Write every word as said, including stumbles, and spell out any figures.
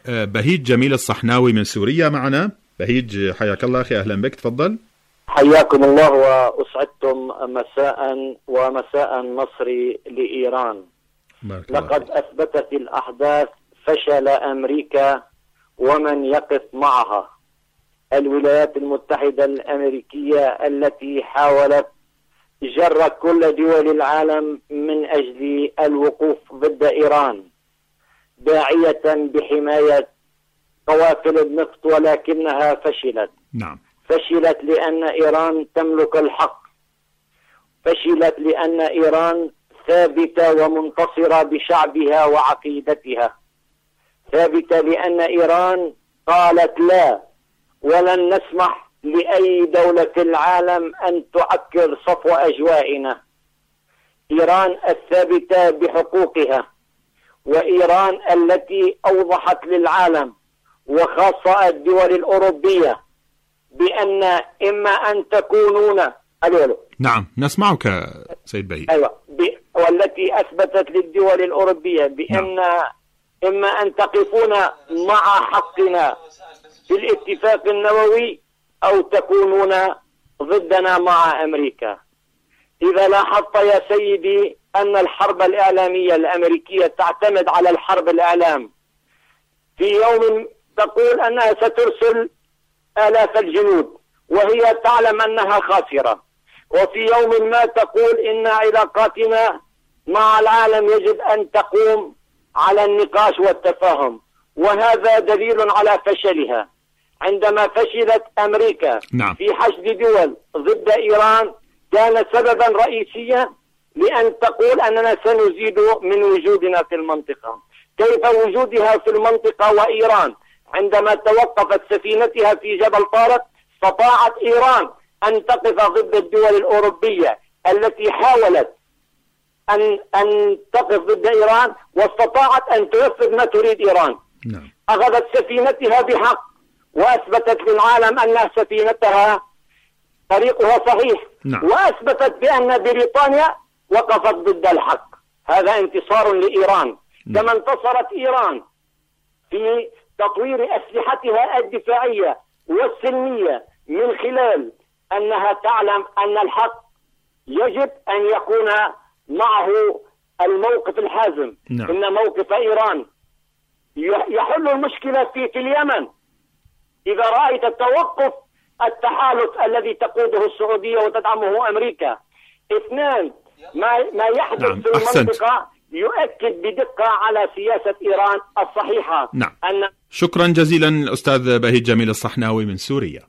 بهيج جميل الصحناوي من سوريا معنا. بهيج حياك الله أخي، أهلا بك، تفضل. حياكم الله وأسعدتم مساء ومساء النصر لإيران. لقد أثبتت الأحداث فشل أمريكا ومن يقف معها. الولايات المتحدة الأمريكية التي حاولت جر كل دول العالم من أجل الوقوف ضد إيران داعية بحماية قوافل النفط، ولكنها فشلت. نعم. فشلت لأن إيران تملك الحق، فشلت لأن إيران ثابتة ومنتصرة بشعبها وعقيدتها، ثابتة لأن إيران قالت لا، ولن نسمح لأي دولة العالم أن تعكر صفو أجوائنا. إيران الثابتة بحقوقها، وإيران التي أوضحت للعالم وخاصة الدول الأوروبية بأن إما أن تكونون ألو نعم نسمعك سيد بهيج. أيوة. ب... والتي أثبتت للدول الأوروبية بأن نعم. إما أن تقفون مع حقنا في الاتفاق النووي أو تكونون ضدنا مع أمريكا. إذا لاحظت يا سيدي أن الحرب الإعلامية الأمريكية تعتمد على الحرب الإعلام، في يوم تقول أنها سترسل آلاف الجنود وهي تعلم أنها خاسرة، وفي يوم ما تقول إن علاقاتنا مع العالم يجب أن تقوم على النقاش والتفاهم، وهذا دليل على فشلها. عندما فشلت أمريكا نعم. في حشد دول ضد إيران كان سببا رئيسيا لأن تقول أننا سنزيد من وجودنا في المنطقة. كيف وجودها في المنطقة وإيران عندما توقفت سفينتها في جبل طارق استطاعت إيران أن تقف ضد الدول الأوروبية التي حاولت أن أن تقف ضد إيران، واستطاعت أن تنفذ ما تريد إيران. نعم. أخذت سفينتها بحق وأثبتت للعالم أن سفينتها طريقها صحيح. نعم. وأثبتت بأن بريطانيا وقفت ضد الحق. هذا انتصار لإيران. نعم. كما انتصرت إيران في تطوير أسلحتها الدفاعية والسلمية من خلال أنها تعلم أن الحق يجب أن يكون معه الموقف الحازم. نعم. إن موقف إيران يحل المشكلة في, في اليمن. إذا رأيت توقف التحالف الذي تقوده السعودية وتدعمه أمريكا، اثنان ما, ما يحدث نعم. في المنطقة يؤكد بدقة على سياسة إيران الصحيحة. نعم. أن شكرا جزيلا أستاذ بهيج جميل الصحناوي من سوريا.